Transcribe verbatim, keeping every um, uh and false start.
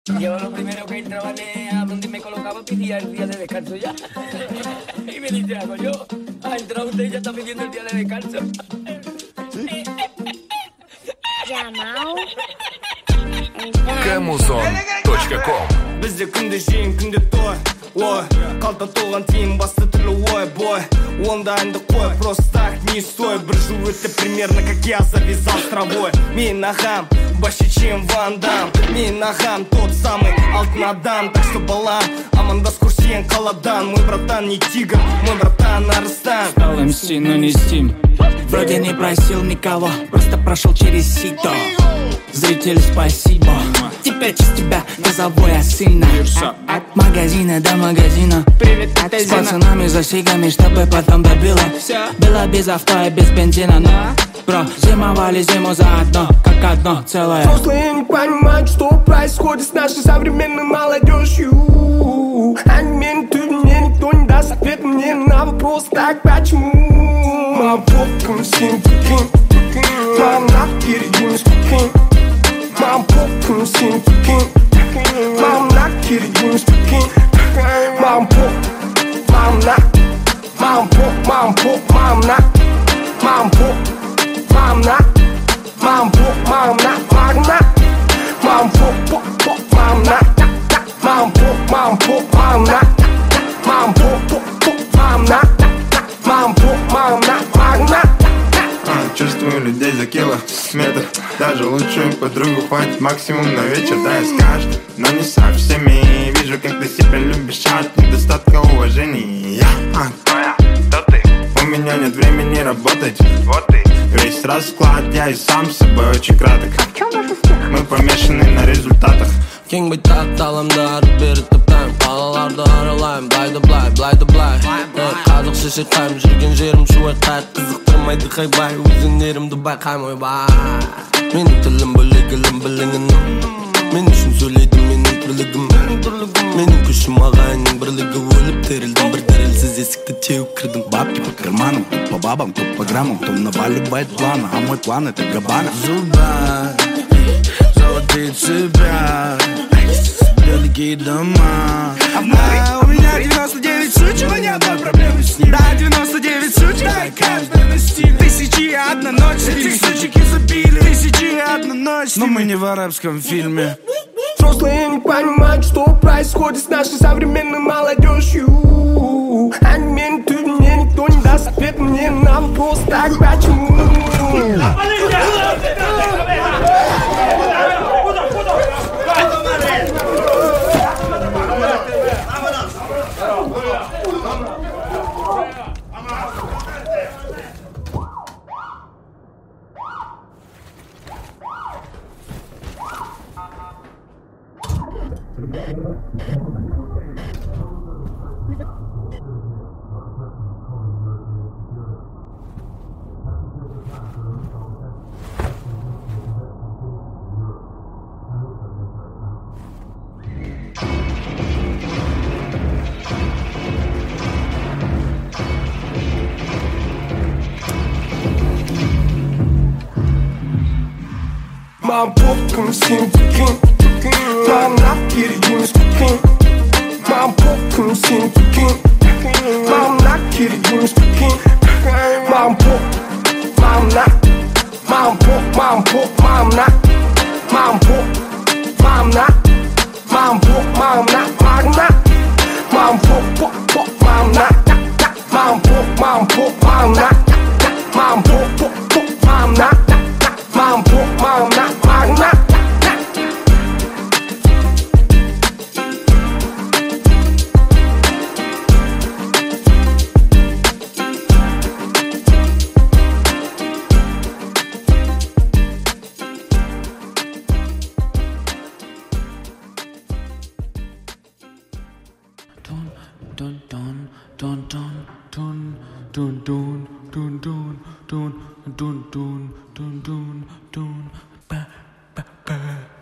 Yo lo primero que entraba a donde me colocaba pedía el día de descanso ya. Y me dice algo, yo, ha entrado usted y ya está pidiendo el día de descanso. Jamal. Камузон точка ком. Бізде күнде жиын, күнде той. Ой, қалта толған тиын басты түрлі ой, бой. Онда әнді қой, просто так не стой. Бір жыл өтті примерно, как я завязал с травой. Мен ағам, больше чем Ван Дам. Мен ағам, тот самый алтын адам. Так что балам, амандас курсен қаладан. Мой братан не тигр, мой братан арыстан. Стал эм си, но не Steam. Вроде не просил никого, просто прошел через сито. Зрители, спасибо. Теперь через тебя назову я сына. От магазина до магазина. Привет, с пацанами за сигами, чтобы потом добило. Было без авто и без бензина, но бро, зимовали зиму заодно, как одно целое. Взрослые не понимают, что происходит с нашей современной молодежью. Они мне, ты мне, никто не даст ответ мне на вопрос, так почему? Мам, всем прикинь, мам, нахер им спокойно. Мам, попкин, всем прикинь, мам, нахер им спокойно. Мам, поп, мам, на, мам, поп, мам, поп, мам, на, мам, поп, мам, на, мам, поп, мам, на, мам, на, мам, поп, поп, поп, мам, на, мам, поп, мам, поп, мам, на, мам, поп, поп, поп, мам, на, мам, поп, мам, на, мам, на. Чувствую людей за километр. Даже лучшую подругу хватит максимум на вечер. Да, я с каждым, но не со всеми. Вижу, как ты себя любишь, от недостатка уважения. А, кто я? Кто ты? У меня нет времени работать. Вот ты. Весь расклад, я и сам с собой очень краток. В чем ваш успех? Мы помешаны на результатах. King бит тақталымда арып беріп тіптайм Балаларды аралайм, блайды блай, блайды блай Қазық шеше қайым, жүрген жерім шуай қайық Қызықтырмайды қайбай, өзіңдерімді байқайм ойбай Менің тілім бөлек, ілім біліңінің Мен үшін сөйлейді менің түрлігім Менің күшім ағайынның бірлігі өліп терілдім Бір дәрілсіз есікті теуіп кірдім Бабки по карманам, тут по бабам, тут по граммам Кто наваливает плана, а мой план это Габбана. Зубай, золотые цепя, дорогие дома. А, а у меня девяносто девять сучек, ни одной проблемы с ним. Да, девяносто девять сучек, да, и каждая на стиле. Тысячи и одна ночь, этих сучек изобилие. Тысячи и одна ночь, но мы не в арабском фильме. Взрослые не понимают, что происходит с нашей современной молодежью. Они мне, ты мне, никто не даст ответ мне на вопрос, так почему? Мам, попкин, всем прикинь, мам, нахер им спокойно. Мам, попкин, всем прикинь, мам, нахер им спокойно. Мам, поп, мам, на, мам, поп, мам, поп, мам, на, мам, поп, мам, на, мам, поп, мам, на, мам, на, мам, поп, поп, поп, мам, на, мам, поп, мам, поп, мам, на, мам, поп, поп, поп, мам, на. Mom, pop, mom, not mom, not. Dun dun dun dun dun dun dun dun dun dun dun dun dun dun dun dun ba ba ba